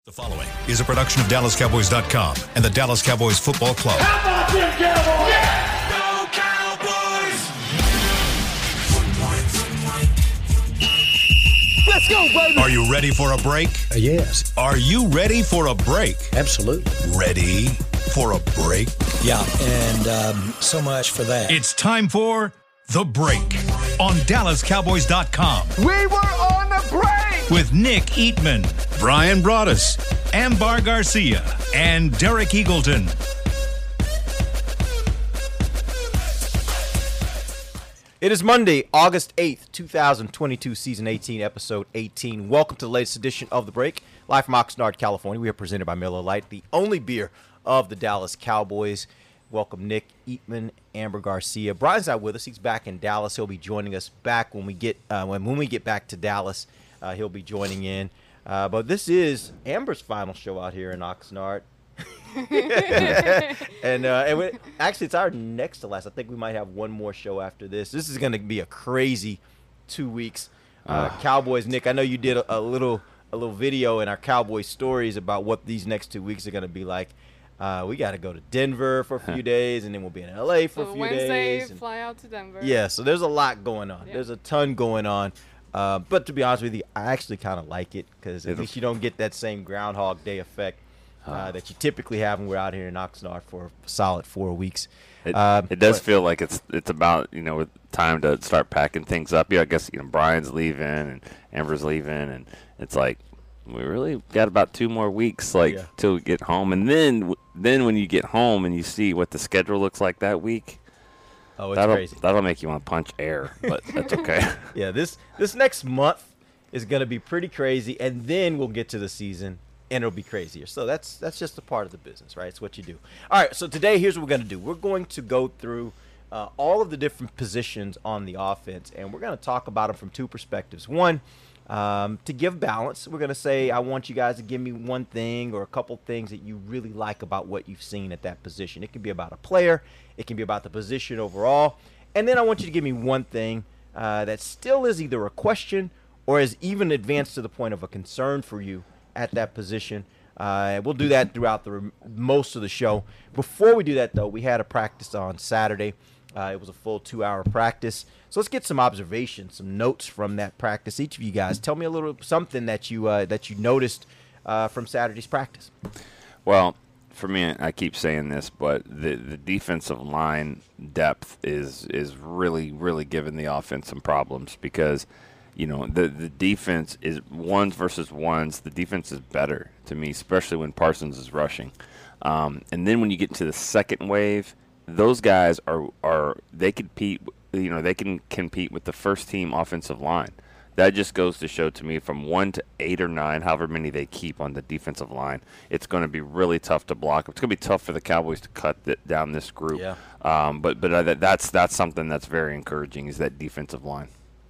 The following is a production of DallasCowboys.com and the Dallas Cowboys Football Club. How about them Cowboys? Yeah! Go Cowboys! Let's go, baby! Are you ready for a break? Yes. Are you ready for a break? Absolutely. Ready for a break? Yeah, and so much for that. It's time for The Break on DallasCowboys.com. We were on the break! With Nick Eatman, Brian Broaddus, Ambar Garcia, and Derek Eagleton. It is Monday, August 8th, 2022, Season 18, Episode 18. Welcome to the latest edition of The Break, live from Oxnard, California. We are presented by Miller Lite, the only beer of the Dallas Cowboys. Welcome Nick Eatman, Amber Garcia. Brian's not with us. He's back in Dallas. He'll be joining us back when we get back to Dallas. He'll be joining in. But this is Amber's final show out here in Oxnard. Actually, it's our next to last. I think we might have one more show after this. This is going to be a crazy 2 weeks. Cowboys, Nick, I know you did a little video in our Cowboys stories about what these next 2 weeks are going to be like. We got to go to Denver for a few days, and then we'll be in L.A. for a few Wednesday, days. fly out to Denver. Yeah, so there's a lot going on. Yeah. There's a ton going on. But to be honest with you, I actually kind of like it because at least you don't get that same Groundhog Day effect that you typically have when we're out here in Oxnard for a solid 4 weeks. It does feel like it's about, with time to start packing things up. Yeah, I guess, Brian's leaving and Amber's leaving, and it's like we really got about 2 more weeks till we get home. And then when you get home and you see what the schedule looks like that week, it's crazy. That'll make you want to punch air, but that's okay. Yeah, this next month is going to be pretty crazy, and then we'll get to the season, and it'll be crazier. So that's just a part of the business, right? It's what you do. All right, so today, here's what we're going to do. We're going to go through all of the different positions on the offense, and we're going to talk about them from 2 perspectives. One, to give balance, we're going to say, I want you guys to give me one thing or a couple things that you really like about what you've seen at that position. It can be about a player. It can be about the position overall. And then I want you to give me one thing that still is either a question or is even advanced to the point of a concern for you at that position. We'll do that throughout most of the show. Before we do that, though, we had a practice on Saturday. It was a full 2-hour practice. So let's get some observations, some notes from that practice. Each of you guys, tell me a little something that you noticed from Saturday's practice. Well, for me, I keep saying this, but the defensive line depth is really, really giving the offense some problems because, the defense is ones versus ones. The defense is better to me, especially when Parsons is rushing. And then when you get to the second wave, those guys they compete. They can compete with the first team offensive line. That just goes to show to me from 1 to 8 or 9, however many they keep on the defensive line, it's going to be really tough to block. It's going to be tough for the Cowboys to cut down this group. Yeah. But that's something that's very encouraging is that defensive line.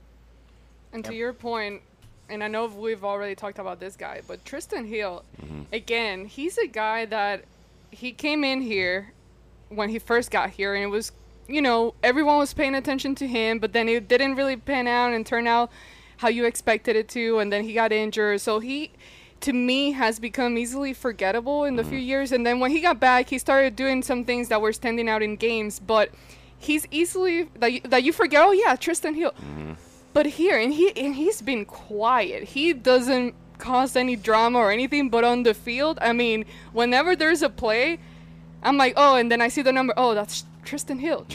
And to your point, and I know we've already talked about this guy, but Tristan Hill, again, he's a guy that he came in here when he first got here, and it was, everyone was paying attention to him, but then it didn't really pan out and turn out how you expected it to, and then he got injured. So he, to me, has become easily forgettable in the few years. And then when he got back, he started doing some things that were standing out in games, but he's easily, that you forget, oh yeah, Tristan Hill. But here, and he's been quiet. He doesn't cause any drama or anything, but on the field, I mean, whenever there's a play, I'm like, oh, and then I see the number, oh, that's Tristan Hill.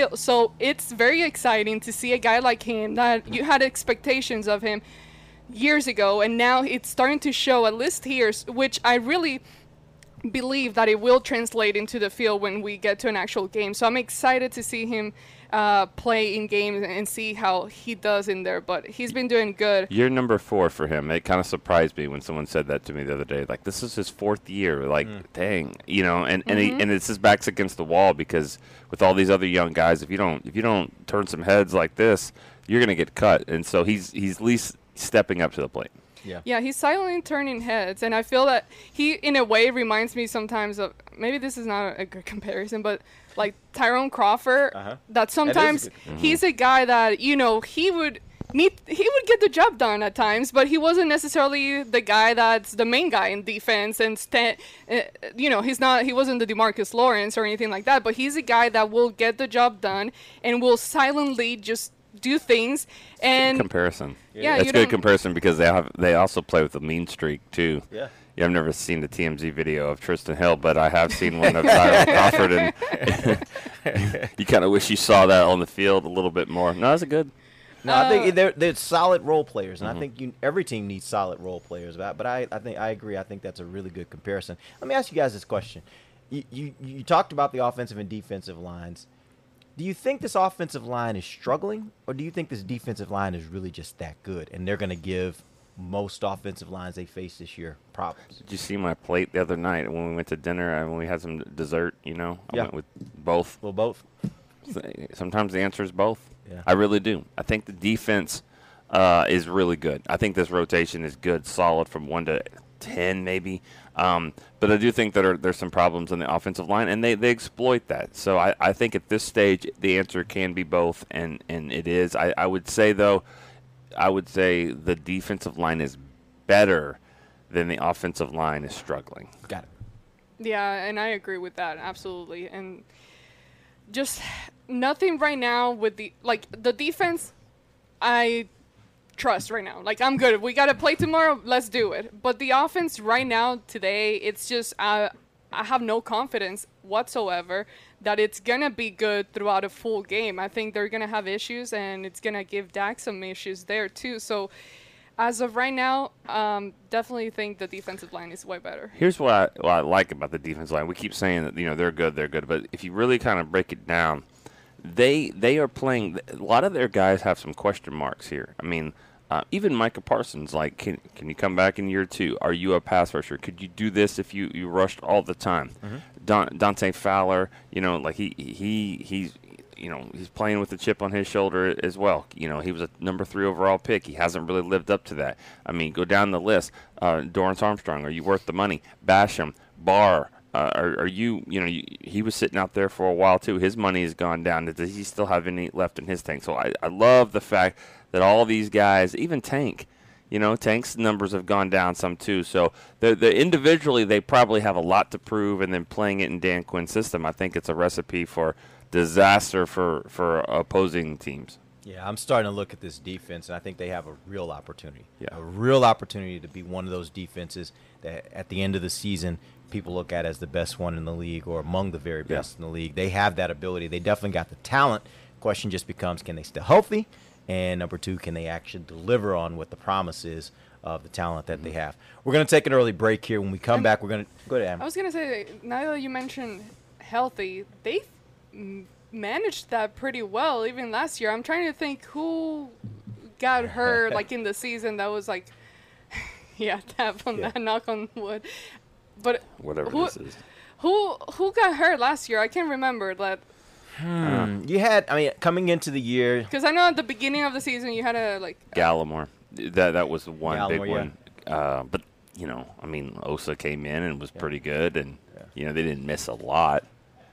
So it's very exciting to see a guy like him that you had expectations of him years ago, and now it's starting to show, at least here, which I really believe that it will translate into the field when we get to an actual game. So I'm excited to see him play in games and see how he does in there, but he's been doing good. Year number 4 for him. It kind of surprised me when someone said that to me the other day. Like, this is his 4th year. Like, dang, and it's his back's against the wall because with all these other young guys, if you don't turn some heads like this, you're gonna get cut. And so he's at least stepping up to the plate. Yeah, he's silently turning heads, and I feel that he, in a way, reminds me sometimes of, maybe this is not a good comparison, but like Tyrone Crawford, that sometimes he's a guy that, he would he would get the job done at times, but he wasn't necessarily the guy that's the main guy in defense. And he wasn't the DeMarcus Lawrence or anything like that. But he's a guy that will get the job done and will silently just do things. And comparison. Yeah, that's a good comparison because they also play with a mean streak too. Yeah. Yeah, I've never seen the TMZ video of Tristan Hill, but I have seen one of Tyler Crawford, and you kind of wish you saw that on the field a little bit more. No, that's a good. No, I think they're solid role players, and I think every team needs solid role players. But I agree. I think that's a really good comparison. Let me ask you guys this question: you talked about the offensive and defensive lines. Do you think this offensive line is struggling, or do you think this defensive line is really just that good, and they're going to give most offensive lines they face this year problems? Did you see my plate the other night when we went to dinner and when we had some dessert? I Yeah. went with both. Well, both. Sometimes the answer is both. Yeah. I really do. I think the defense is really good. I think this rotation is good, solid from 1 to 10 maybe. But I do think that there's some problems in the offensive line, and they exploit that. So I think at this stage the answer can be both, and it is. I would say, though, the defensive line is better than the offensive line is struggling. Got it. Yeah, and I agree with that, absolutely. And just nothing right now with the defense, I trust right now. I'm good. We got to play tomorrow. Let's do it. But the offense right now, today, it's just I have no confidence whatsoever that it's going to be good throughout a full game. I think they're going to have issues, and it's going to give Dak some issues there too. So as of right now, definitely think the defensive line is way better. Here's what I like about the defensive line. We keep saying that they're good, but if you really kind of break it down, they are playing. A lot of their guys have some question marks here. I mean, even Micah Parsons, can you come back in year 2? Are you a pass rusher? Could you do this if you rushed all the time? Mm-hmm. Dante Fowler, he's playing with a chip on his shoulder as well. He was a number 3 overall pick. He hasn't really lived up to that. I mean, go down the list. Dorrance Armstrong, are you worth the money? Basham, Barr, are you? He was sitting out there for a while too. His money has gone down. Does he still have any left in his tank? So I love the fact that all these guys, even Tank, Tank's numbers have gone down some too. So the individually they probably have a lot to prove, and then playing it in Dan Quinn's system, I think it's a recipe for disaster for opposing teams. Yeah, I'm starting to look at this defense, and I think they have a real opportunity. Yeah. A real opportunity to be one of those defenses that at the end of the season people look at as the best one in the league or among the very best in the league. They have that ability. They definitely got the talent. Question just becomes, can they stay healthy? And number 2, can they actually deliver on what the promise is of the talent that they have? We're going to take an early break here. When we come back, we're going to go ahead. I was going to say, now that you mentioned healthy, they've managed that pretty well even last year. I'm trying to think who got hurt in the season that was tap on that, knock on wood. But whatever this is. Who got hurt last year? I can't remember that. You had, coming into the year, because I know at the beginning of the season you had Gallimore. That was the one big Gallimore, one. But Osa came in and was pretty good, and they didn't miss a lot.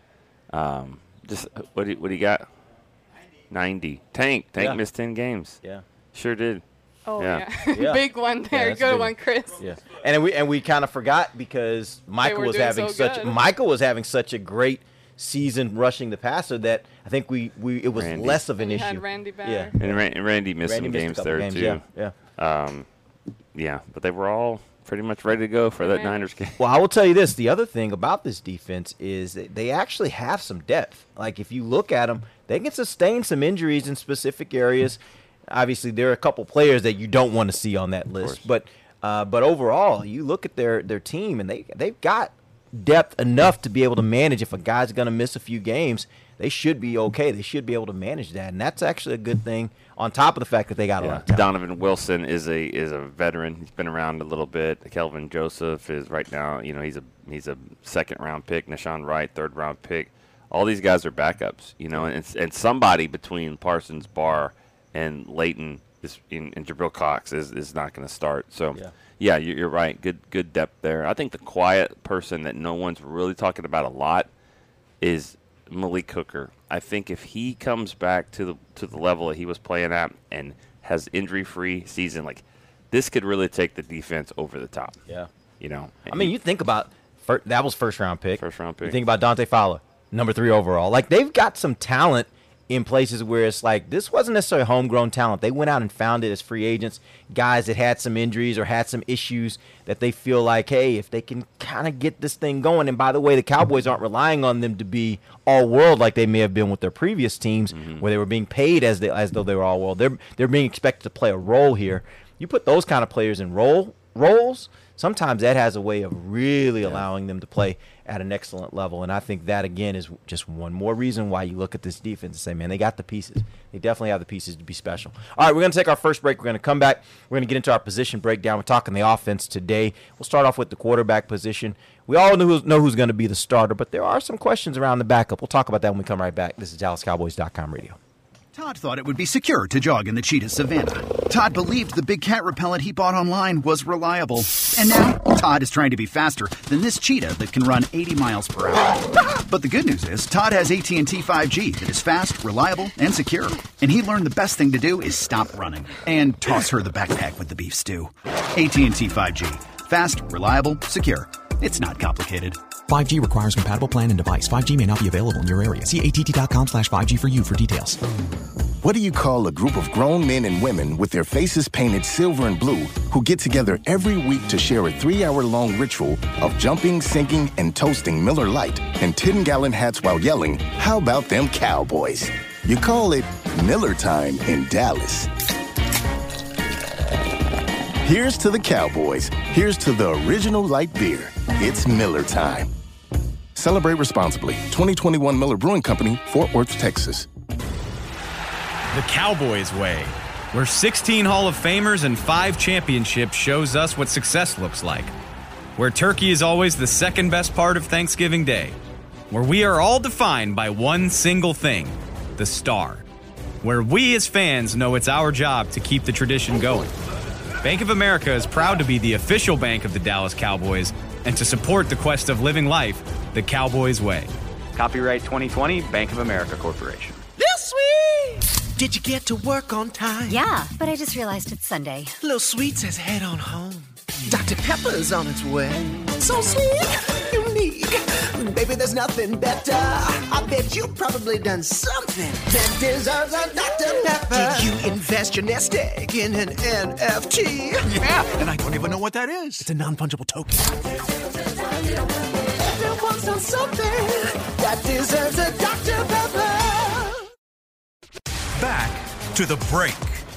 Just what do you got? 90. Tank missed 10 games. Yeah, sure did. Oh yeah. Yeah. Big one there. that's Good big. one, Chris. yeah. And we kind of forgot because Michael were was doing having so good. Michael was having such a great season rushing the passer that I think it was Randy. less of an You issue. had Randy back. Yeah. And Randy missed Randy some missed a games couple there games, too. Yeah. Yeah, but they were all pretty much ready to go for that Right. Niners game. Well, I will tell you this. The other thing about this defense is that they actually have some depth. If you look at them, they can sustain some injuries in specific areas. Obviously, there are a couple players that you don't want to see on that list. But overall, you look at their team, and they've got depth enough to be able to manage. If a guy's going to miss a few games, they should be okay. They should be able to manage that, and that's actually a good thing. On top of the fact that they got a lot of talent. Donovan Wilson is a veteran. He's been around a little bit. Kelvin Joseph is right now. He's a second round pick. Nashawn Wright, third round pick. All these guys are backups. And somebody between Parsons, Barr, and Leighton and Jabril Cox is not going to start. So yeah, you're right. Good depth there. I think the quiet person that no one's really talking about a lot is Malik Hooker. I think if he comes back to the level that he was playing at and has injury-free season, like this could really take the defense over the top. Yeah. You know, I mean, you think about that was first-round pick. First-round pick. You think about Dante Fowler, number 3 overall. Like, they've got some talent in places where it's like this wasn't necessarily homegrown talent. They went out and found it as free agents, guys that had some injuries or had some issues that they feel like, hey, if they can kind of get this thing going. And by the way, the Cowboys aren't relying on them to be all world like they may have been with their previous teams, where they were being paid as though they were all world. They're being expected to play a role here. You put those kind of players in roles. Sometimes that has a way of really allowing them to play at an excellent level. And I think that, again, is just one more reason why you look at this defense and say, man, they got the pieces. They definitely have the pieces to be special. All right, we're going to take our first break. We're going to come back. We're going to get into our position breakdown. We're talking the offense today. We'll start off with the quarterback position. We all know who's going to be the starter, but there are some questions around the backup. We'll talk about that when we come right back. This is DallasCowboys.com radio. Todd thought it would be secure to jog in the cheetah savanna. Todd believed the big cat repellent he bought online was reliable. And now, Todd is trying to be faster than this cheetah that can run 80 miles per hour. But the good news is, Todd has AT&T 5G that is fast, reliable, and secure. And he learned the best thing to do is stop running and toss her the backpack with the beef stew. AT&T 5G. Fast, reliable, secure. It's not complicated. 5G requires compatible plan and device. 5G may not be available in your area. See att.com/5G for you for details. What do you call a group of grown men and women with their faces painted silver and blue who get together every week to share a 3-hour-long ritual of jumping, singing, and toasting Miller Lite and 10-gallon hats while yelling, "How about them Cowboys?" You call it Miller Time in Dallas. Here's to the Cowboys. Here's to the original light beer. It's Miller Time. Celebrate responsibly. 2021 Miller Brewing Company, Fort Worth, Texas. The Cowboys way, where 16 Hall of Famers and 5 championships shows us what success looks like. Where turkey is always the second best part of Thanksgiving Day. Where we are all defined by one single thing, the star. Where we as fans know it's our job to keep the tradition going. Bank of America is proud to be the official bank of the Dallas Cowboys and to support the quest of living life the Cowboys way. Copyright 2020, Bank of America Corporation. This sweet! Did you get to work on time? Yeah, but I just realized it's Sunday. Little Sweet says head on home. Dr. Pepper's on its way. So sweet, unique. Baby, there's nothing better. I bet you've probably done something that deserves a Dr. Pepper. Did you invest your nest egg in an NFT? Yeah, and I don't even know what that is. It's a non-fungible token. Everyone's done something that deserves a Dr. Pepper. Back to the break.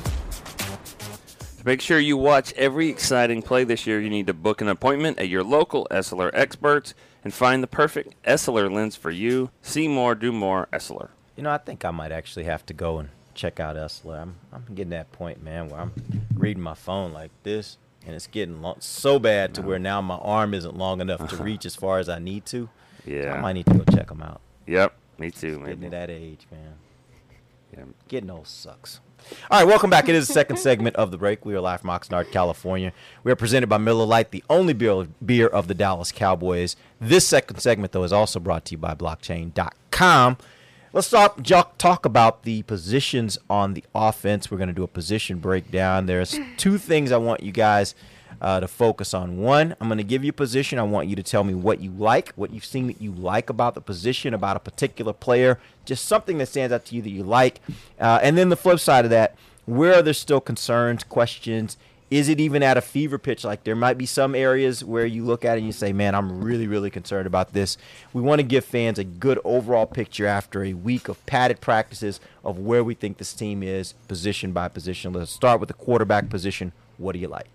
To make sure you watch every exciting play this year, you need to book an appointment at your local Essilor experts and find the perfect Essilor lens for you. See more, do more, Essilor. You know, I think I might actually have to go and check out Essilor. I'm getting that point, man, where I'm reading my phone like this, and it's getting so bad to where now my arm isn't long enough to reach as far as I need to. Yeah. So I might need to go check them out. Yep, me too, man. Getting to that age, man. Yeah. Getting old sucks. All right, welcome back. It is the second segment of the break. We are live from Oxnard, California. We are presented by Miller Lite, the only beer of the Dallas Cowboys. This second segment, though, is also brought to you by Blockchain.com. Let's talk about the positions on the offense. We're going to do a position breakdown. There's 2 things I want you guys to focus on. One, I'm going to give you a position. I want you to tell me what you like, what you've seen that you like about the position, about a particular player, just something that stands out to you that you like. And then the flip side of that, where are there still concerns, questions? Is it even at a fever pitch? Like, there might be some areas where you look at it and you say, man, I'm really, really concerned about this. We want to give fans a good overall picture after a week of padded practices of where we think this team is position by position. Let's start with the quarterback position. What do you like?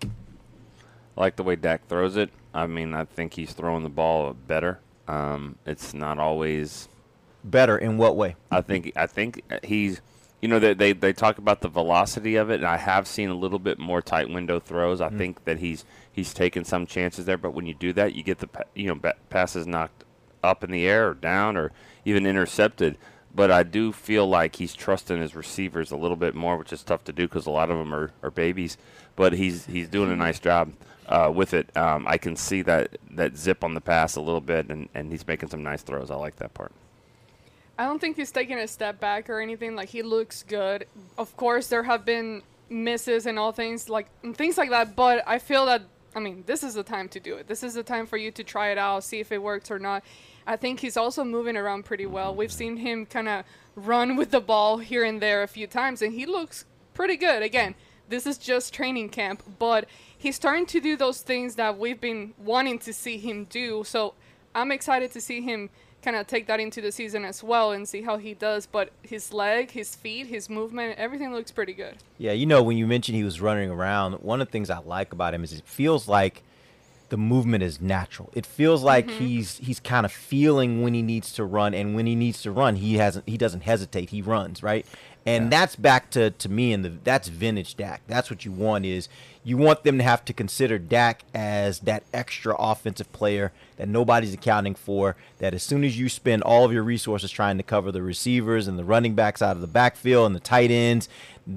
I like the way Dak throws it. I mean, I think he's throwing the ball better. It's not always better in what way? I think he's, you know, they talk about the velocity of it, and I have seen a little bit more tight window throws. I think that he's taken some chances there, but when you do that, you get the passes knocked up in the air or down or even intercepted. But I do feel like he's trusting his receivers a little bit more, which is tough to do because a lot of them are babies. But he's doing a nice job with it. I can see that zip on the pass a little bit, and he's making some nice throws. I like that part. I don't think he's taking a step back or anything. Like, he looks good. Of course, there have been misses and all things like that. But I feel that, I mean, this is the time to do it. This is the time for you to try it out, see if it works or not. I think he's also moving around pretty well. We've seen him kind of run with the ball here and there a few times, and he looks pretty good. Again, this is just training camp, but he's starting to do those things that we've been wanting to see him do. So I'm excited to see him kind of take that into the season as well and see how he does. But his leg, his feet, his movement, everything looks pretty good. Yeah, when you mentioned he was running around, one of the things I like about him is it feels like the movement is natural. It feels like he's kind of feeling when he needs to run, and when he needs to run, he doesn't hesitate. He runs, right? And that's back to me, and that's vintage Dak. That's what you want is you want them to have to consider Dak as that extra offensive player that nobody's accounting for, that as soon as you spend all of your resources trying to cover the receivers and the running backs out of the backfield and the tight ends,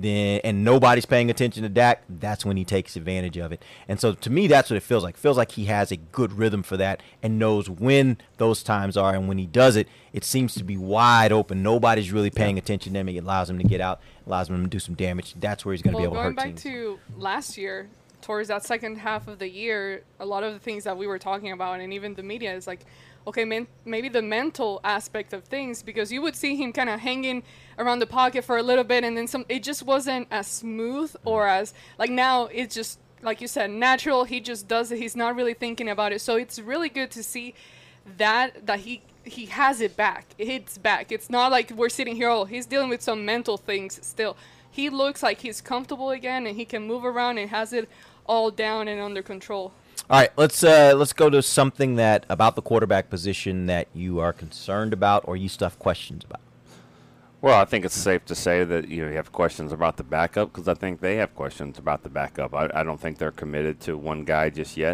and nobody's paying attention to Dak, that's when he takes advantage of it. And so to me, that's what it feels like. It feels like he has a good rhythm for that and knows when those times are. And when he does it, it seems to be wide open. Nobody's really paying attention to him. It allows him to get out, allows him to do some damage. That's where he's going to be able to hurt teams. Going back to last year, towards that second half of the year, a lot of the things that we were talking about, and even the media, is like, okay, maybe the mental aspect of things, because you would see him kind of hanging around the pocket for a little bit, and then it just wasn't as smooth or as, like, now it's just, like you said, natural. He just does it. He's not really thinking about it. So it's really good to see that he has it back. It's back. It's not like we're sitting here, oh, he's dealing with some mental things still. He looks like he's comfortable again, and he can move around and has it all down and under control. All right, let's go to something that about the quarterback position that you are concerned about or you still have questions about. Well, I think it's safe to say that you have questions about the backup, because I think they have questions about the backup. I don't think they're committed to one guy just yet.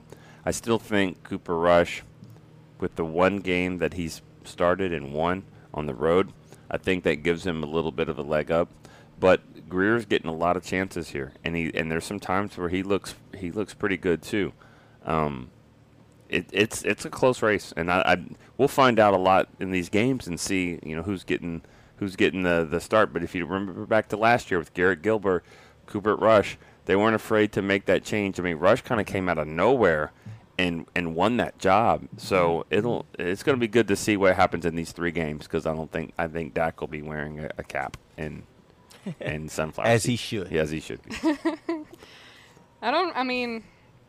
I still think Cooper Rush, with the one game that he's started and won on the road, I think that gives him a little bit of a leg up. But Greer's getting a lot of chances here, and there's some times where he looks pretty good too. It's a close race, and we'll find out a lot in these games and see who's getting the start. But if you remember back to last year with Garrett Gilbert, Cooper Rush, they weren't afraid to make that change. I mean, Rush kind of came out of nowhere and won that job. So it's going to be good to see what happens in these 3 games, because I think Dak will be wearing a cap and sunflower as seed. he should. Yeah, as he should be. I don't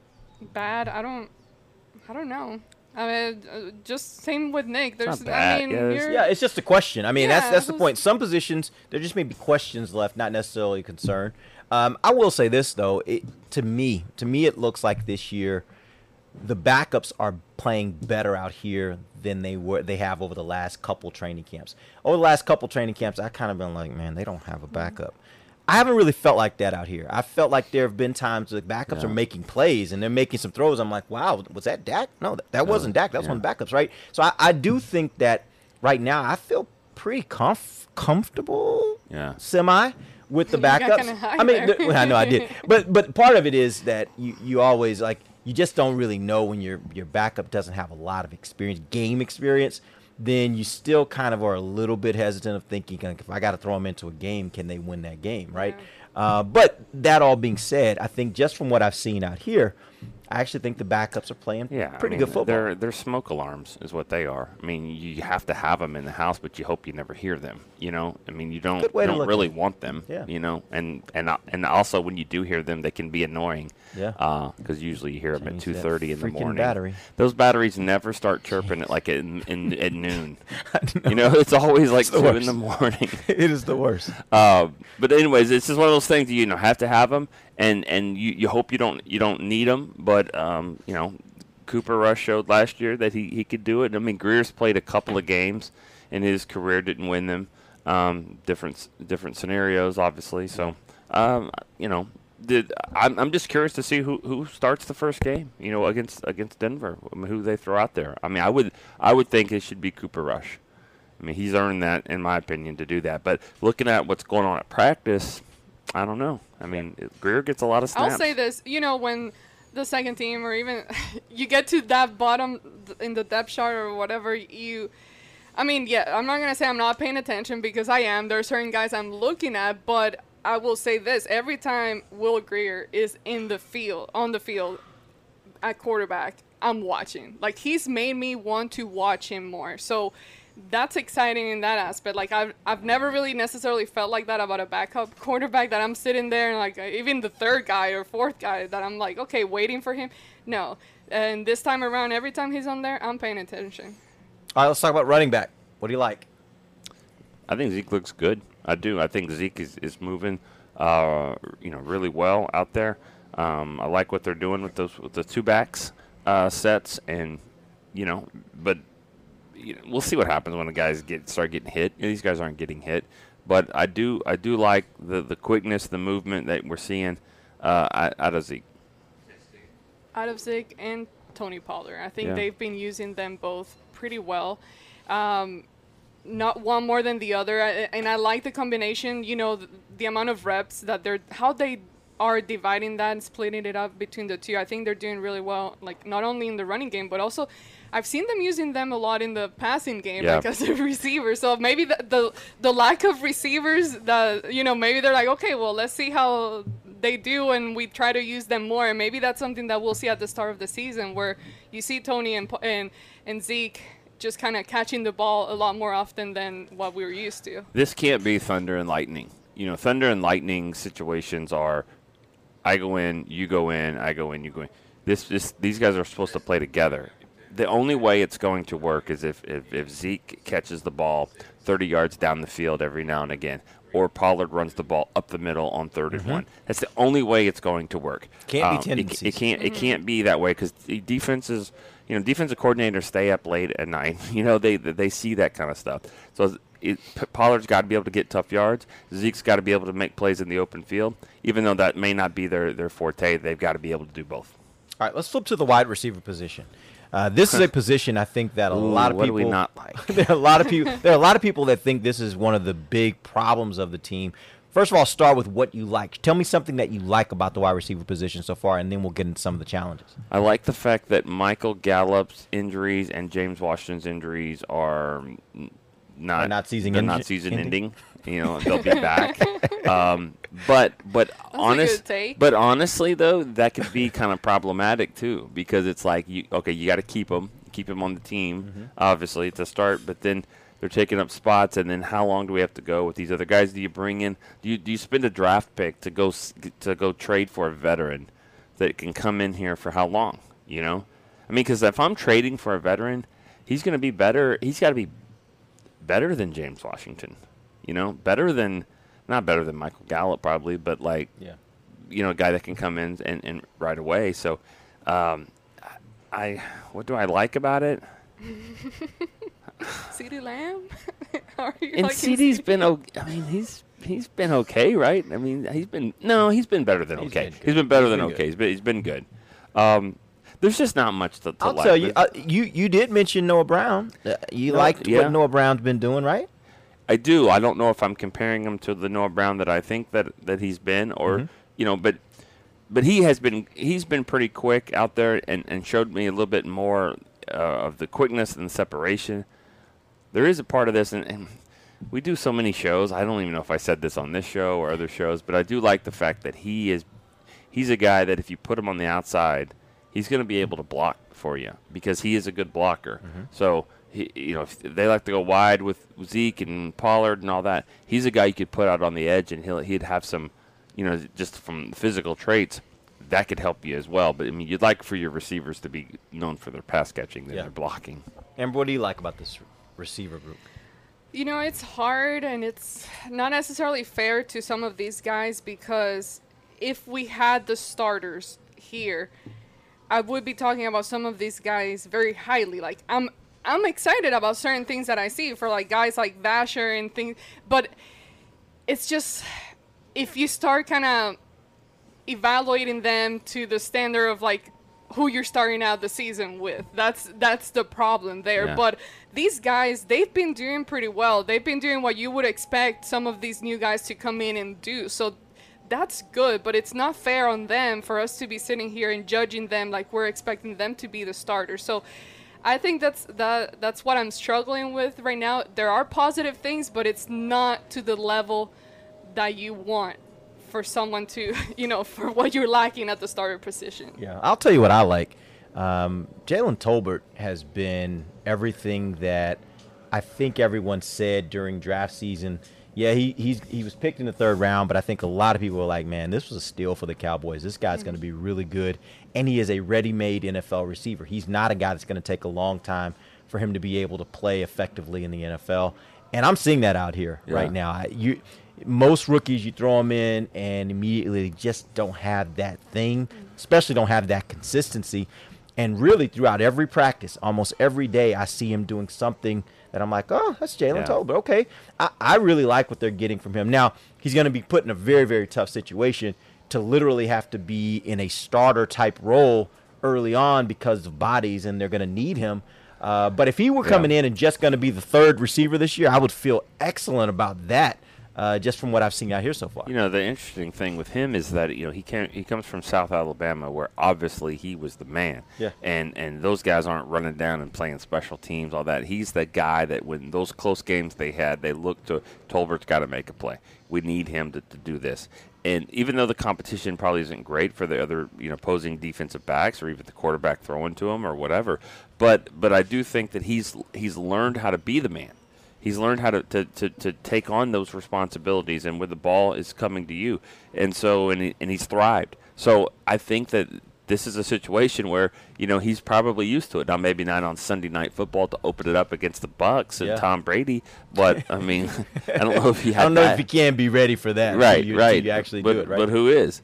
know. I mean, just same with Nick. There's, bad. I mean, it's just a question. I mean, that's the point. Some positions, there just may be questions left, not necessarily concern. I will say this though, to me, it looks like this year the backups are playing better out here than they have over the last couple training camps. Over the last couple training camps, I kind of been like, man, they don't have a backup. I haven't really felt like that out here. I felt like there have been times the backups are making plays and they're making some throws. I'm like, wow, was that Dak? No, that wasn't Dak. That was one of the backups, right? So I do think that right now I feel pretty comfortable, semi, with the backups. I mean, I know I did, but part of it is that you always like. You just don't really know when your backup doesn't have a lot of game experience. Then you still kind of are a little bit hesitant of thinking, if I got to throw them into a game, can they win that game, right? Yeah. But that all being said, I think just from what I've seen out here, I actually think the backups are playing pretty good football. They're smoke alarms is what they are. I mean, you have to have them in the house, but you hope you never hear them. I mean, you don't really want them. Yeah. And also when you do hear them, they can be annoying. Yeah. Because usually you hear them at 2:30 in the morning. Battery. Those batteries never start chirping at like at noon. It's always like 2 in the morning. It is the worst. But anyways, it's just one of those things you have to have them, and you hope you don't need them, but Cooper Rush showed last year that he could do it. I mean, Greer's played a couple of games in his career, didn't win them. Different scenarios, obviously. So, I'm just curious to see who starts the first game, against Denver, who they throw out there. I mean, I would think it should be Cooper Rush. I mean, he's earned that, in my opinion, to do that. But looking at what's going on at practice, I don't know. I mean, Greer gets a lot of snaps. I'll say this, when the second team or even you get to that bottom in the depth chart or whatever, I'm not going to say I'm not paying attention, because I am. There are certain guys I'm looking at, but I will say this: every time Will Grier is on the field at quarterback, I'm watching. Like, he's made me want to watch him more. So that's exciting in that aspect. Like, I've never really necessarily felt like that about a backup quarterback, that I'm sitting there and, like, even the third guy or fourth guy that I'm like, okay, waiting for him. No. And this time around, every time he's on there, I'm paying attention. All right, let's talk about running back. What do you like? I think Zeke looks good. I do. I think Zeke is moving, really well out there. I like what they're doing with the two backs sets, and but we'll see what happens when the guys start getting hit. These guys aren't getting hit, but I do like the quickness, the movement that we're seeing out of Zeke. Out of Zeke and Tony Pollard. I think Yeah. they've been using them both pretty well. Not one more than the other. And I like the combination, the amount of reps that how they are dividing that and splitting it up between the two. I think they're doing really well, like not only in the running game, but also I've seen them using them a lot in the passing game, like as a receiver. So maybe the lack of receivers, maybe they're like, okay, well, let's see how they do, and we try to use them more. And maybe that's something that we'll see at the start of the season, where you see Tony and Zeke just kind of catching the ball a lot more often than what we were used to. This can't be thunder and lightning. Thunder and lightning situations are, I go in, you go in, I go in, you go in. These guys are supposed to play together. The only way it's going to work is if Zeke catches the ball 30 yards down the field every now and again, or Pollard runs the ball up the middle on 3rd and 1. That's the only way it's going to work. Can't be tendencies. It can't be that way, because defensive coordinators stay up late at night. They see that kind of stuff. So Pollard's got to be able to get tough yards. Zeke's got to be able to make plays in the open field. Even though that may not be their forte, they've got to be able to do both. All right, let's flip to the wide receiver position. This is a position I think that a lot of people. What do we not like? There are a lot of people that think this is one of the big problems of the team. First of all, start with what you like. Tell me something that you like about the wide receiver position so far, and then we'll get into some of the challenges. I like the fact that Michael Gallup's injuries and James Washington's injuries are not season ending. They'll be back. But honestly though, that could be kind of problematic too, because it's like you got to keep him on the team, obviously to start, but then they're taking up spots, and then how long do we have to go with these other guys? Do you bring in? Do you spend a draft pick to go trade for a veteran that can come in here for how long? Because if I'm trading for a veteran, he's going to be better. He's got to be better than James Washington. Not better than Michael Gallup probably, but a guy that can come in and right away. So, what do I like about it? CeeDee Lamb? CeeDee's been okay. He's been okay, right? He's been better than okay. He's been better than okay. He's been good. There's just not much to I'll like. tell you, you did mention Noah Brown. You liked what Noah Brown's been doing, right? I do. I don't know if I'm comparing him to the Noah Brown that I think that he's been, or but he's been pretty quick out there and showed me a little bit more of the quickness and the separation. There is a part of this, and we do so many shows. I don't even know if I said this on this show or other shows, but I do like the fact that he's a guy that if you put him on the outside, he's going to be able to block for you, because he is a good blocker. So, if they like to go wide with Zeke and Pollard and all that, he's a guy you could put out on the edge, and he'd have some, just from physical traits that could help you as well. But you'd like for your receivers to be known for their pass catching than their blocking. Amber, what do you like about this receiver group? It's hard, and it's not necessarily fair to some of these guys, because if we had the starters here, I would be talking about some of these guys very highly. Like, I'm excited about certain things that I see for like guys like Vasher and things, but it's just, if you start kind of evaluating them to the standard of like who you're starting out the season with, that's the problem there. Yeah. But these guys, they've been doing pretty well. They've been doing what you would expect some of these new guys to come in and do. So that's good, but it's not fair on them for us to be sitting here and judging them like we're expecting them to be the starter. So I think that's what I'm struggling with right now. There are positive things, but it's not to the level that you want for someone to, for what you're lacking at the starter position. Yeah, I'll tell you what I like. Jalen Tolbert has been everything that I think everyone said during draft season. Yeah, he was picked in the 3rd round, but I think a lot of people were like, man, this was a steal for the Cowboys. This guy's going to be really good, and he is a ready-made NFL receiver. He's not a guy that's going to take a long time for him to be able to play effectively in the NFL, and I'm seeing that out here right now. Most rookies, you throw them in, and immediately just don't have that thing, especially don't have that consistency. And really, throughout every practice, almost every day, I see him doing something that I'm like, oh, that's Jalen Tolbert. Okay. I really like what they're getting from him. Now, he's going to be put in a very, very tough situation to literally have to be in a starter-type role early on because of bodies, and they're going to need him. But if he were coming in and just going to be the 3rd receiver this year, I would feel excellent about that. Just from what I've seen out here so far. The interesting thing with him is that he comes from South Alabama, where obviously he was the man. Yeah. And those guys aren't running down and playing special teams, all that. He's the guy that when those close games they had, they looked to Tolbert's got to make a play. We need him to do this. And even though the competition probably isn't great for the other opposing defensive backs or even the quarterback throwing to him or whatever, but I do think that he's learned how to be the man. He's learned how to take on those responsibilities, and where the ball is coming to you, and he's thrived. So I think that this is a situation where he's probably used to it. Now maybe not on Sunday Night Football to open it up against the Bucks and Tom Brady, but I mean I don't know if he had. I don't know if he can be ready for that. Right. You actually do it, right? But who is?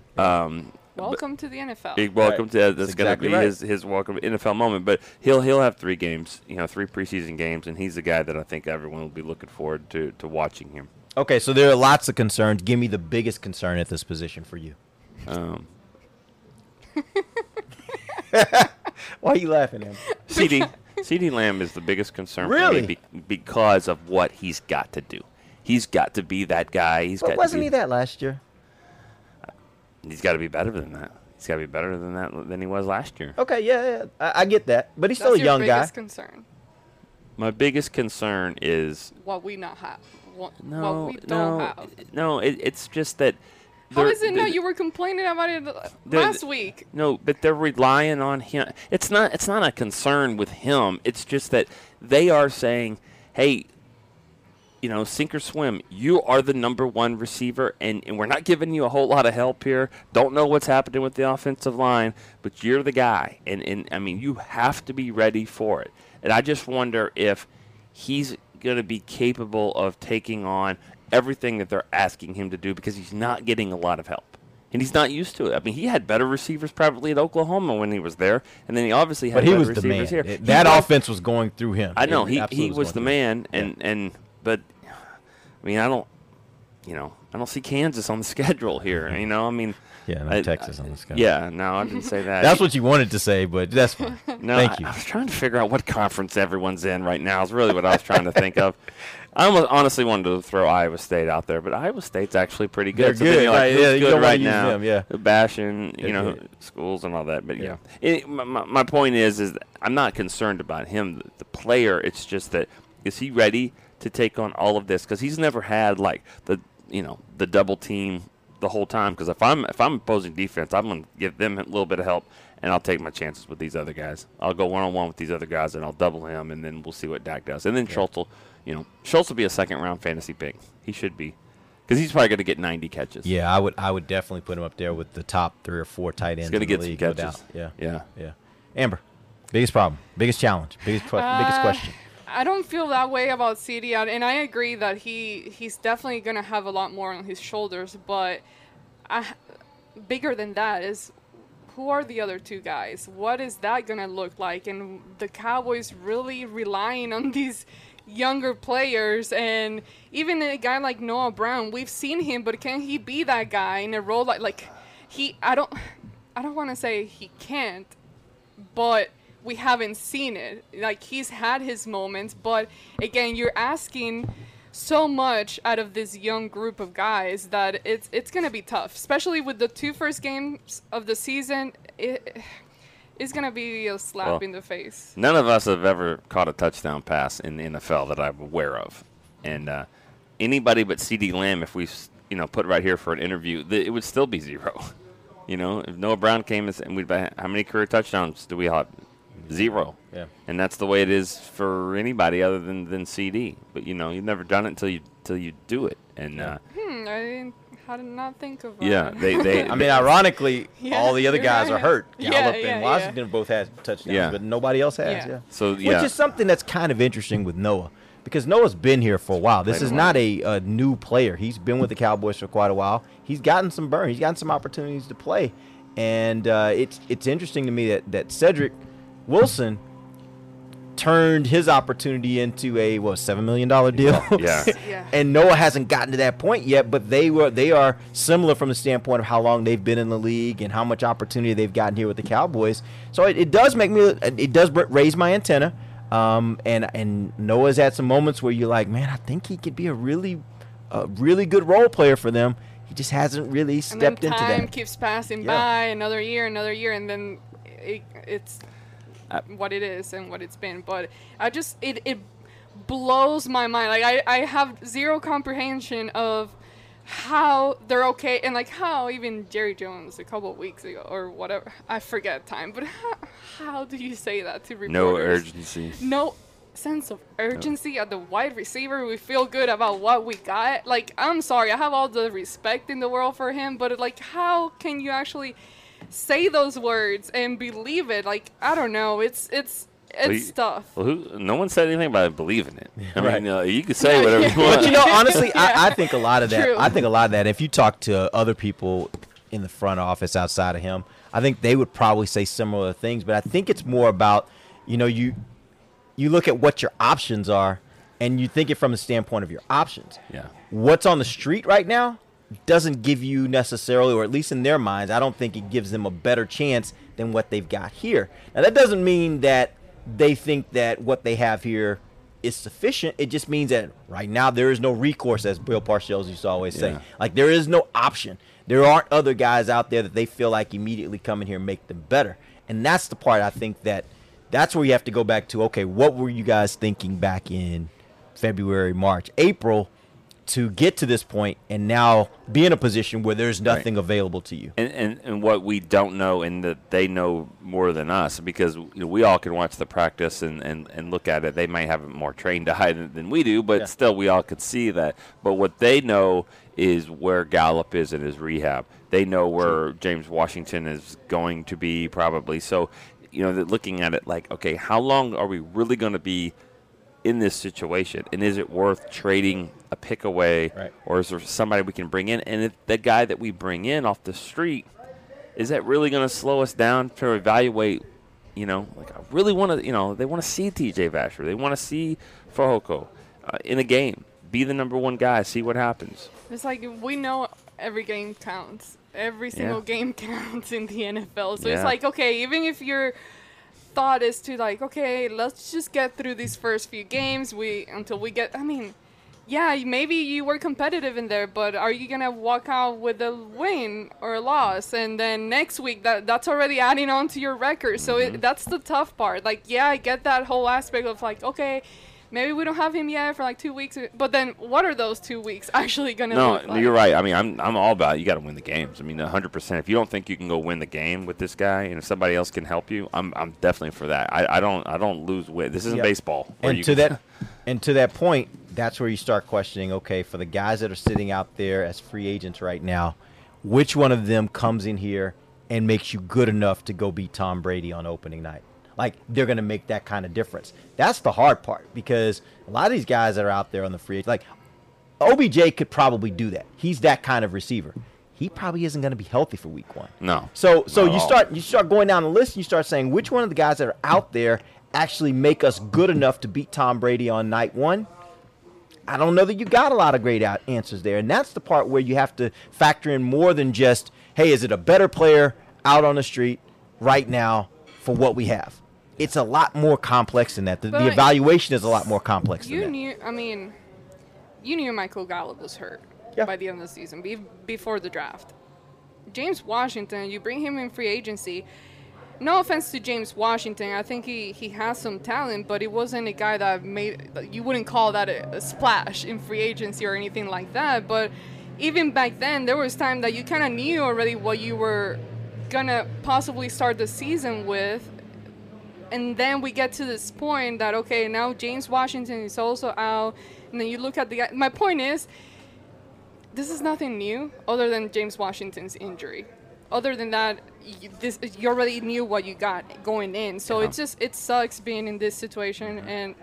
Welcome to the NFL. Big welcome to that. That's exactly going to be his welcome NFL moment. But he'll have 3 games, 3 preseason games, and he's the guy that I think everyone will be looking forward to watching him. Okay, so there are lots of concerns. Give me the biggest concern at this position for you. Why are you laughing at him? CeeDee Lamb is the biggest concern for me because of what he's got to do. He's got to be that guy. Wasn't he that last year? He's got to be better than that. He's got to be better than that than he was last year. Okay, yeah. I get that. But he's still a young guy. That's your biggest concern? My biggest concern is what we not have. What we don't have. No, it's just that. How is it? No, you were complaining about it last week. No, but they're relying on him. It's not a concern with him. It's just that they are saying, hey, sink or swim. You are the number 1 receiver, and we're not giving you a whole lot of help here. Don't know what's happening with the offensive line, but you're the guy. And I mean, you have to be ready for it. And I just wonder if he's going to be capable of taking on everything that they're asking him to do because he's not getting a lot of help. And he's not used to it. I mean, he had better receivers probably at Oklahoma when he was there, and then he obviously had better receivers here. That offense was going through him. I know. He was the man, but I mean, I don't see Kansas on the schedule here. I mean, Texas on the schedule. Yeah, no, I didn't say that. That's what you wanted to say, but that's fine. No, Thank you. I was trying to figure out what conference everyone's in right now. Is really what I was trying to think of. I almost honestly wanted to throw Iowa State out there, but Iowa State's actually pretty good. They're good, right? Yeah, good right now. Them, bashing, schools and all that. But my point is I'm not concerned about him, the player. It's just that is he ready to take on all of this? Because he's never had like the double team the whole time. Because if I'm opposing defense, I'm going to give them a little bit of help, and I'll take my chances with these other guys. I'll go one-on-one with these other guys, and I'll double him, and then we'll see what Dak does. And then Schultz will be a second-round fantasy pick. He should be, because he's probably going to get 90 catches. Yeah, I would definitely put him up there with the top 3 or 4 tight ends. He's going to get league, some catches. No doubt. Yeah. Amber, biggest problem, biggest challenge, biggest question. I don't feel that way about CeeDee, and I agree that he's definitely going to have a lot more on his shoulders, but bigger than that is who are the other 2 guys? What is that going to look like? And the Cowboys really relying on these younger players, and even a guy like Noah Brown, we've seen him, but can he be that guy in a role like he? I don't want to say he can't, but we haven't seen it. Like, he's had his moments, but again, you're asking so much out of this young group of guys that it's going to be tough, especially with the 2 first games of the season. It's going to be a slap in the face. None of us have ever caught a touchdown pass in the NFL that I'm aware of. And anybody but CeeDee Lamb, if we put right here for an interview, it would still be 0. If Noah Brown came and we'd how many career touchdowns do we have? 0. Yeah. And that's the way it is for anybody other than CD. But you've never done it until you do it. And I did not think of yeah, that. they I mean, ironically, Yeah, all the other you're guys right. are hurt. Yeah, Gallup yeah, and yeah. Washington both had touchdowns, but nobody else has. Yeah. So Which is something that's kind of interesting with Noah, because Noah's been here for a while. This is not a new player. He's been with the Cowboys for quite a while. He's gotten some burn. He's gotten some opportunities to play, and it's interesting to me that Cedric Wilson turned his opportunity into a $7 million deal. Yeah. And Noah hasn't gotten to that point yet, but they are similar from the standpoint of how long they've been in the league and how much opportunity they've gotten here with the Cowboys. So it does raise my antenna. And Noah's had some moments where you're like, man, I think he could be a really good role player for them. He just hasn't really stepped into that. Time keeps passing by, another year, and then it's what it is and what it's been. But it blows my mind. Like I have zero comprehension of how they're okay, and like how even Jerry Jones a couple of weeks ago or whatever, I forget time, but how do you say that to reporters? No urgency. No sense of urgency at the wide receiver. We feel good about what we got. Like, I'm sorry, I have all the respect in the world for him, but like, how can you actually say those words and believe it? Like, I don't know. It's tough. Well, no one said anything about believing it. I Right. mean, you can say whatever you want. But honestly, I think a lot of that. True. I think a lot of that. If you talk to other people in the front office outside of him, I think they would probably say similar things. But I think it's more about, you look at what your options are, and you think it from the standpoint of your options. Yeah. What's on the street right now doesn't give you necessarily, or at least in their minds, I don't think it gives them a better chance than what they've got here. Now, that doesn't mean that they think that what they have here is sufficient. It just means that right now there is no recourse, as Bill Parcells used to always say. Yeah. Like, there is no option. There aren't other guys out there that they feel like immediately come in here and make them better. And that's the part I think that's where you have to go back to, okay, what were you guys thinking back in February, March, April to get to this point and now be in a position where there's nothing available to you? And what we don't know, and that they know more than us, because we all can watch the practice and look at it. They might have a more trained eye than we do, but still we all could see that. But what they know is where Gallup is in his rehab. They know where James Washington is going to be probably. So, they're looking at it like, okay, how long are we really going to be in this situation? And is it worth trading a pick away, or is there somebody we can bring in? And if the guy that we bring in off the street, is that really going to slow us down to evaluate? Like, I really want to, they want to see TJ Vasher. They want to see Fehoko in a game. Be the number one guy. See what happens. It's like, we know every game counts. Every single game counts in the NFL. So it's like, okay, even if your thought is to like, okay, let's just get through these first few games until we get, maybe you were competitive in there, but are you going to walk out with a win or a loss? And then next week, that's already adding on to your record. So that's the tough part. Like, I get that whole aspect of like, okay, maybe we don't have him yet for like 2 weeks, but then what are those 2 weeks actually going to look like? No, you're right. I mean, I'm all about it. You got to win the games. I mean, 100%. If you don't think you can go win the game with this guy, and if somebody else can help you, I'm definitely for that. I don't lose win. This isn't baseball. And to that point, that's where you start questioning, okay, for the guys that are sitting out there as free agents right now, which one of them comes in here and makes you good enough to go beat Tom Brady on opening night? Like, they're going to make that kind of difference. That's the hard part, because a lot of these guys that are out there on the free agent, like OBJ could probably do that. He's that kind of receiver. He probably isn't going to be healthy for week 1. No. So you start going down the list, and you start saying which one of the guys that are out there actually make us good enough to beat Tom Brady on night 1. I don't know that you got a lot of great answers there. And that's the part where you have to factor in more than just, hey, is it a better player out on the street right now for what we have? It's a lot more complex than that. The evaluation is a lot more complex than that. You knew Michael Gallup was hurt by the end of the season, before the draft. James Washington, you bring him in free agency. No offense to James Washington, I think he has some talent, but he wasn't a guy that you wouldn't call that a splash in free agency or anything like that. But even back then, there was time that you kind of knew already what you were going to possibly start the season with. And then we get to this point that, okay, now James Washington is also out. And then you look at the guy. My point is, this is nothing new other than James Washington's injury. Other than that, you already knew what you got going in. So it sucks being in this situation. And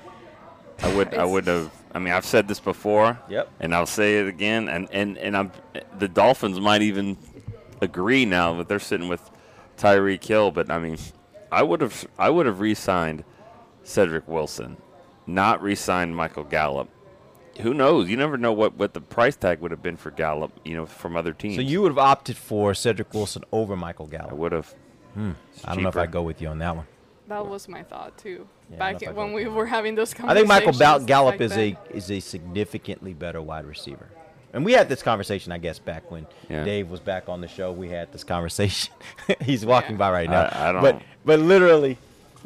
I've said this before. Yep. And I'll say it again. And the Dolphins might even agree now that they're sitting with Tyreek Hill. But I mean, I would have re-signed Cedric Wilson, not re-signed Michael Gallup. Who knows? You never know what the price tag would have been for Gallup, from other teams. So you would have opted for Cedric Wilson over Michael Gallup? I would have. I don't know if I go with you on that one. that was my thought too. Yeah, back when we were having those conversations. I think Michael Gallup is a significantly better wide receiver. And we had this conversation, I guess, back when Dave was back on the show. We had this conversation. He's walking by right now. I don't. But literally,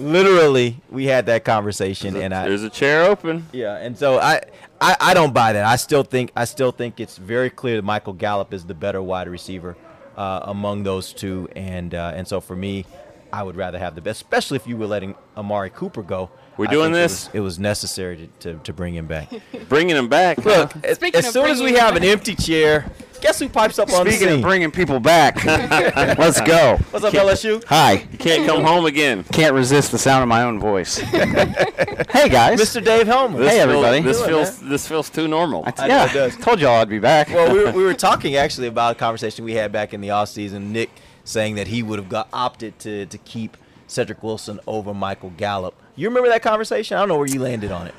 we had that conversation. There's a chair open. Yeah, and so I don't buy that. I still think it's very clear that Michael Gallup is the better wide receiver among those two. And so for me, I would rather have the best, especially if you were letting Amari Cooper go. We're doing this? It was necessary to bring him back. Bringing him back. Look, as soon as we have an empty chair, guess who pipes up on the scene? Speaking of bringing people back, let's go. What's up, LSU? Hi. You can't come home again. Can't resist the sound of my own voice. Hey, guys. Mr. Dave Helman. Hey, everybody. This feels too normal. I know it does. Told y'all I'd be back. Well, we were talking actually about a conversation we had back in the offseason. Nick saying that he would have opted to keep Cedric Wilson over Michael Gallup. You remember that conversation? I don't know where you landed on it.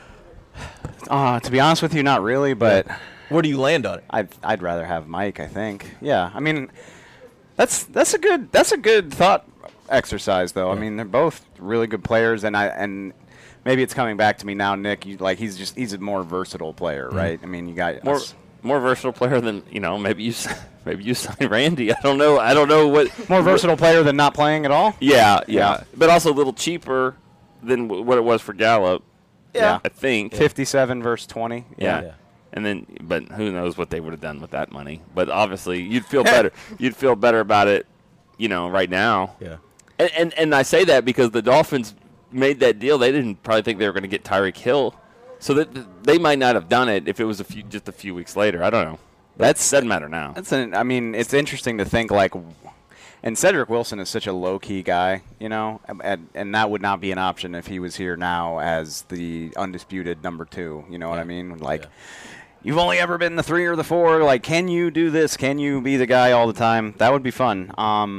To be honest with you, not really, but where do you land on it? I'd rather have Mike, I think. Yeah, I mean, that's a good thought exercise, though. Yeah. I mean, they're both really good players, and maybe it's coming back to me now, Nick. He's a more versatile player, right? I mean, you got more versatile player than maybe you sign Randy. I don't know what more versatile player than not playing at all. Yeah, but also a little cheaper than what it was for Gallup. Yeah, I think 57 versus 20. Yeah. And then, but who knows what they would have done with that money? But obviously, you'd feel better. You'd feel better about it, right now. Yeah. And I say that because the Dolphins made that deal. They didn't probably think they were going to get Tyreek Hill, so that they might not have done it if it was just a few weeks later. I don't know. That doesn't matter now. It's interesting to think and Cedric Wilson is such a low-key guy, and that would not be an option if he was here now as the undisputed number 2. You know what I mean? You've only ever been the 3 or the 4. Can you do this? Can you be the guy all the time? That would be fun.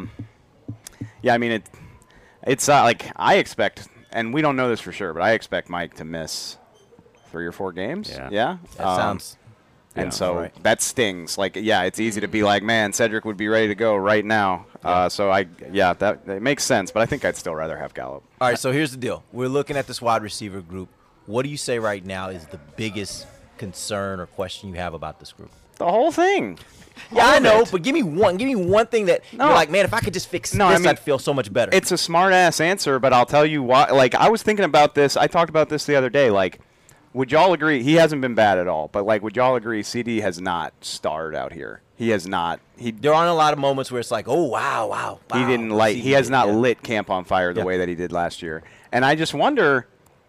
Yeah, I mean, it's I expect, and we don't know this for sure, but I expect Mike to miss 3 or 4 games. Yeah? That sounds... And that stings. It's easy to be like, man, Cedric would be ready to go right now. That makes sense, but I think I'd still rather have Gallup. All right, so here's the deal. We're looking at this wide receiver group. What do you say right now is the biggest concern or question you have about this group? The whole thing. Yeah, I know, but give me one thing that you're like, man, if I could just fix this, I'd feel so much better. It's a smart-ass answer, but I'll tell you why. I was thinking about this. I talked about this the other day. Would y'all agree? He hasn't been bad at all, but would y'all agree? CD has not starred out here. He has not. There aren't a lot of moments where it's like, oh wow. He didn't light. He has not lit camp on fire the way that he did last year. And I just wonder.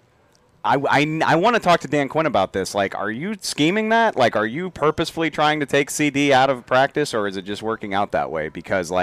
I want to talk to Dan Quinn about this. Are you scheming that? Are you purposefully trying to take CD out of practice, or is it just working out that way? Because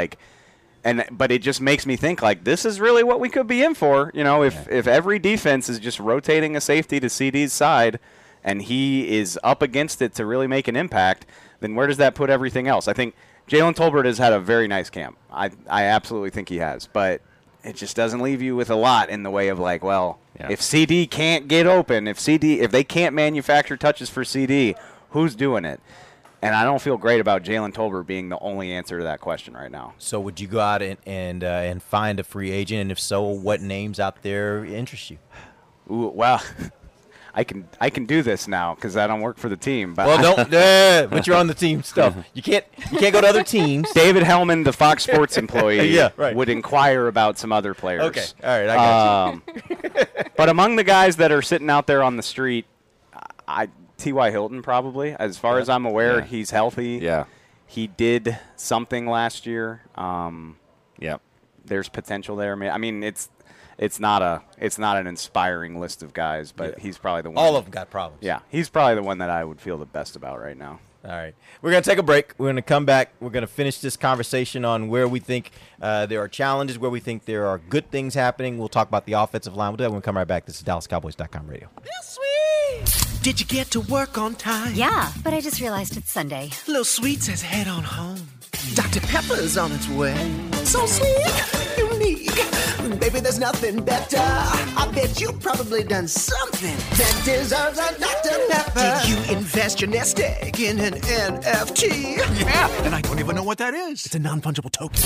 but it just makes me think this is really what we could be in for. If every defense is just rotating a safety to CD's side and he is up against it to really make an impact, then where does that put everything else? I think Jalen Tolbert has had a very nice camp. I absolutely think he has. But it just doesn't leave you with a lot in the way of if CD can't get open, if they can't manufacture touches for CD, who's doing it? And I don't feel great about Jalen Tolbert being the only answer to that question right now. So would you go out and find a free agent? And if so, what names out there interest you? Ooh, well, I can do this now because I don't work for the team. But but you're on the team stuff. You can't go to other teams. David Hellman, the Fox Sports employee, would inquire about some other players. Okay, all right, I got you. But among the guys that are sitting out there on the street, T.Y. Hilton probably. As far as I'm aware, he's healthy. Yeah. He did something last year. Yep. There's potential there. I mean, it's not an inspiring list of guys, but he's probably the one. All of them got problems. Yeah, he's probably the one that I would feel the best about right now. All right. We're going to take a break. We're going to come back. We're going to finish this conversation on where we think there are challenges, where we think there are good things happening. We'll talk about the offensive line. We'll do that when we come right back. This is DallasCowboys.com radio. Did you get to work on time? Yeah, but I just realized it's Sunday. Little Sweet says head on home. Dr. Pepper's on its way. So sweet, unique. Baby, there's nothing better. I bet you've probably done something that deserves a Dr. Pepper. Did you invest your nest egg in an NFT? Yeah, and I don't even know what that is. It's a non-fungible token.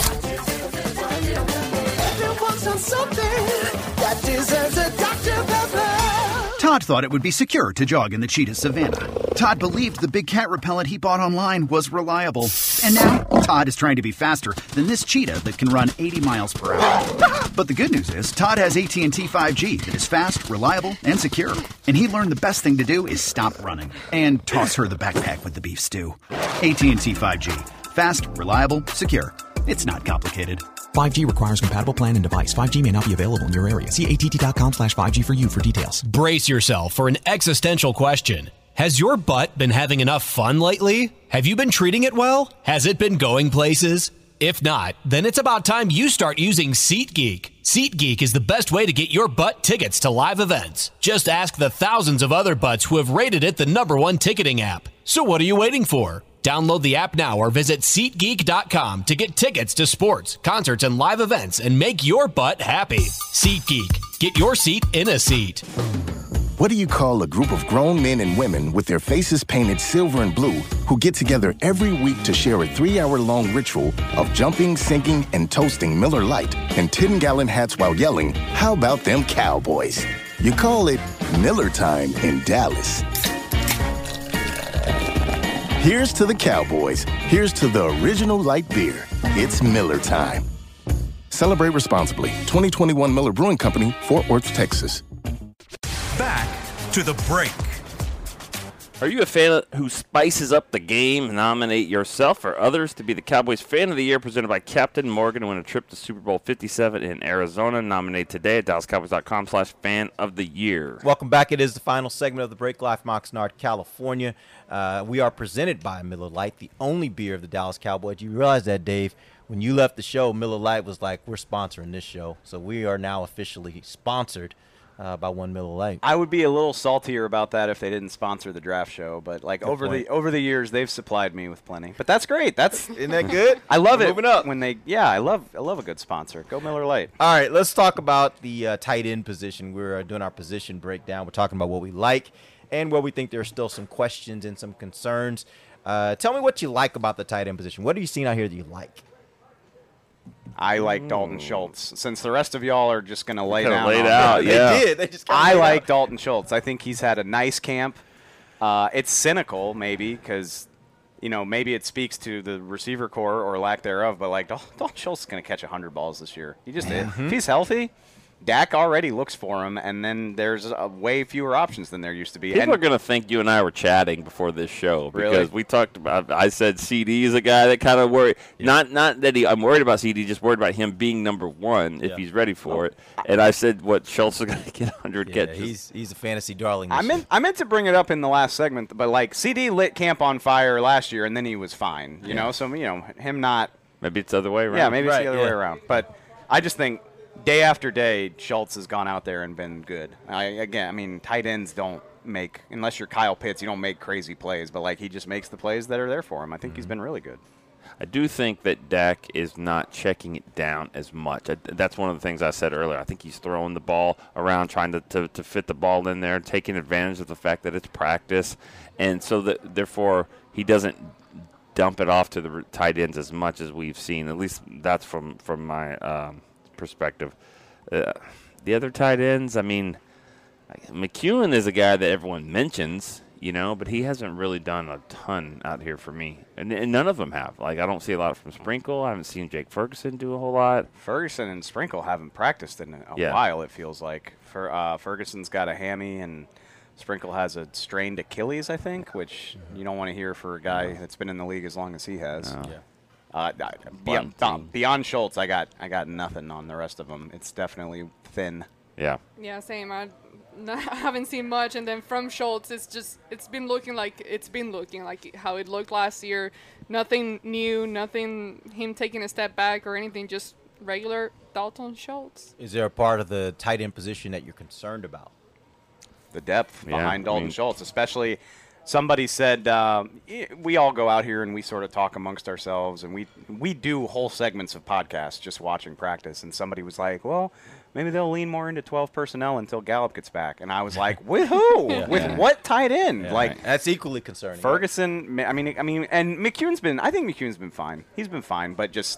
Everyone's on something that deserves a Dr. Pepper. Todd thought it would be secure to jog in the cheetah savanna. Todd believed the big cat repellent he bought online was reliable. And now, Todd is trying to be faster than this cheetah that can run 80 miles per hour. But the good news is, Todd has AT&T 5G that is fast, reliable, and secure. And he learned the best thing to do is stop running and toss her the backpack with the beef stew. AT&T 5G. Fast, reliable, secure. It's not complicated. 5G requires compatible plan and device. 5G may not be available in your area. See att.com/5G for you for details. Brace yourself for an existential question. Has your butt been having enough fun lately? Have you been treating it well? Has it been going places? If not, then it's about time you start using SeatGeek. SeatGeek is the best way to get your butt tickets to live events. Just ask the thousands of other butts who have rated it the #1 ticketing app. So what are you waiting for? Download the app now or visit SeatGeek.com to get tickets to sports, concerts, and live events and make your butt happy. SeatGeek. Get your seat in a seat. What do you call a group of grown men and women with their faces painted silver and blue who get together every week to share a 3-hour-long ritual of jumping, sinking, and toasting Miller Lite in 10-gallon hats while yelling, "How about them Cowboys?" You call it Miller Time in Dallas. Here's to the Cowboys. Here's to the original light beer. It's Miller Time. Celebrate responsibly. 2021 Miller Brewing Company, Fort Worth, Texas. Back to the break. Are you a fan who spices up the game? Nominate yourself or others to be the Cowboys Fan of the Year, presented by Captain Morgan. Win a trip to Super Bowl 57 in Arizona. Nominate today at DallasCowboys.com/Fan of the Year. Welcome back. It is the final segment of the break, live from Oxnard, California. We are presented by Miller Lite, the only beer of the Dallas Cowboys. You realize that, Dave? When you left the show, Miller Lite was like, we're sponsoring this show. So we are now officially sponsored by One Miller Lite. I would be a little saltier about that if they didn't sponsor the draft show, but like over the years they've supplied me with plenty. But that's great. Isn't that good? I love it. Moving up. I love a good sponsor. Go Miller Lite. All right, let's talk about the tight end position. We're doing our position breakdown. We're talking about what we like and where we think there are still some questions and some concerns. Tell me what you like about the tight end position. What are you seeing out here that you like? I like Dalton Schultz. Since the rest of y'all are just going to lay down. Laid out, yeah. They did. They just I like Dalton Schultz. I think he's had a nice camp. It's cynical, maybe, because, maybe it speaks to the receiver core or lack thereof, but, like, Dalton Schultz is going to catch 100 balls this year. If he's healthy, Dak already looks for him, and then there's way fewer options than there used to be. People are going to think you and I were chatting before this show because Really? we talked about. I said CD is a guy that kind of worry. Yeah. Not that I'm worried about CD, just worried about him being #1 if he's ready for it. And I said, what Schultz is going to get 100 catches. He's a fantasy darling. I meant to bring it up in the last segment, but like CD lit camp on fire last year, and then he was fine. You know, so him not. Maybe it's the other way around. Yeah, maybe it's the other way around. But I just think. Day after day, Schultz has gone out there and been good. Tight ends don't make, unless you're Kyle Pitts, you don't make crazy plays. But, like, he just makes the plays that are there for him. I think he's been really good. I do think that Dak is not checking it down as much. That's one of the things I said earlier. I think he's throwing the ball around, trying to fit the ball in there, taking advantage of the fact that it's practice. And so, therefore, he doesn't dump it off to the tight ends as much as we've seen. At least that's from my perspective. The other tight ends, McEwen is a guy that everyone mentions, but he hasn't really done a ton out here for me. And none of them have. Like, I don't see a lot from Sprinkle. I haven't seen Jake Ferguson do a whole lot. Ferguson and Sprinkle haven't practiced in a while, it feels like. Ferguson's got a hammy, and Sprinkle has a strained Achilles, I think, which you don't want to hear for a guy that's been in the league as long as he has. Beyond Schultz, I got nothing on the rest of them. It's definitely thin. Yeah. Yeah, same. I haven't seen much, and then from Schultz, it's been looking like how it looked last year. Nothing new, nothing him taking a step back or anything. Just regular Dalton Schultz. Is there a part of the tight end position that you're concerned about? The depth behind Dalton Schultz, especially. Somebody said we all go out here and we sort of talk amongst ourselves, and we do whole segments of podcasts just watching practice. And somebody was like, "Well, maybe they'll lean more into 12 personnel until Gallup gets back." And I was like, "With who? With what tight end?" That's equally concerning. Ferguson. Right? I mean, and McCune's been. I think McCune's been fine. He's been fine, but just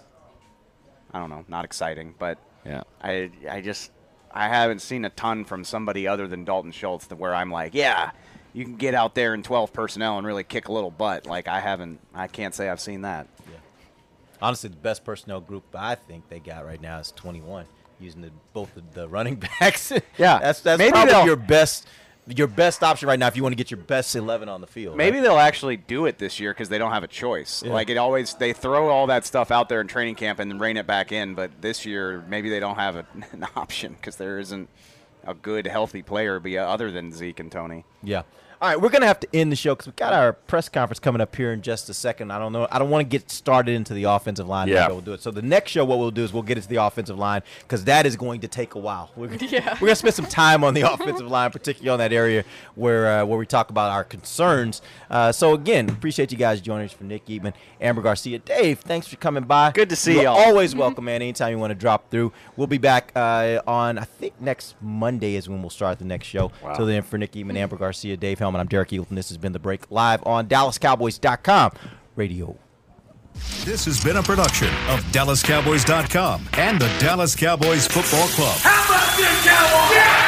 I don't know, not exciting. But I haven't seen a ton from somebody other than Dalton Schultz where I'm like, yeah, you can get out there in 12 personnel and really kick a little butt. Like I can't say I've seen that. Yeah. Honestly, the best personnel group I think they got right now is 21, using both of the running backs. Yeah, that's maybe probably your best option right now if you want to get your best 11 on the field. Maybe they'll actually do it this year because they don't have a choice. Yeah. Like they throw all that stuff out there in training camp and then rein it back in. But this year, maybe they don't have an option because there isn't a good, healthy player other than Zeke and Tony. Yeah. All right, we're going to have to end the show because we've got our press conference coming up here in just a second. I don't know. I don't want to get started into the offensive line. Yeah. We'll do it. So the next show, what we'll do is we'll get into the offensive line because that is going to take a while. We're going to spend some time on the offensive line, particularly on that area where we talk about our concerns. So, again, appreciate you guys joining us. For Nick Eatman, Amber Garcia, Dave, thanks for coming by. Good to see y'all. Always welcome, man. Anytime you want to drop through. We'll be back on, I think, next Monday is when we'll start the next show. Wow. Till then, for Nick Eatman, Amber Garcia, Dave Hellman, I'm Derek Eagleton. This has been The Break live on DallasCowboys.com radio. This has been a production of DallasCowboys.com and the Dallas Cowboys Football Club. How about this, Cowboys? Yeah!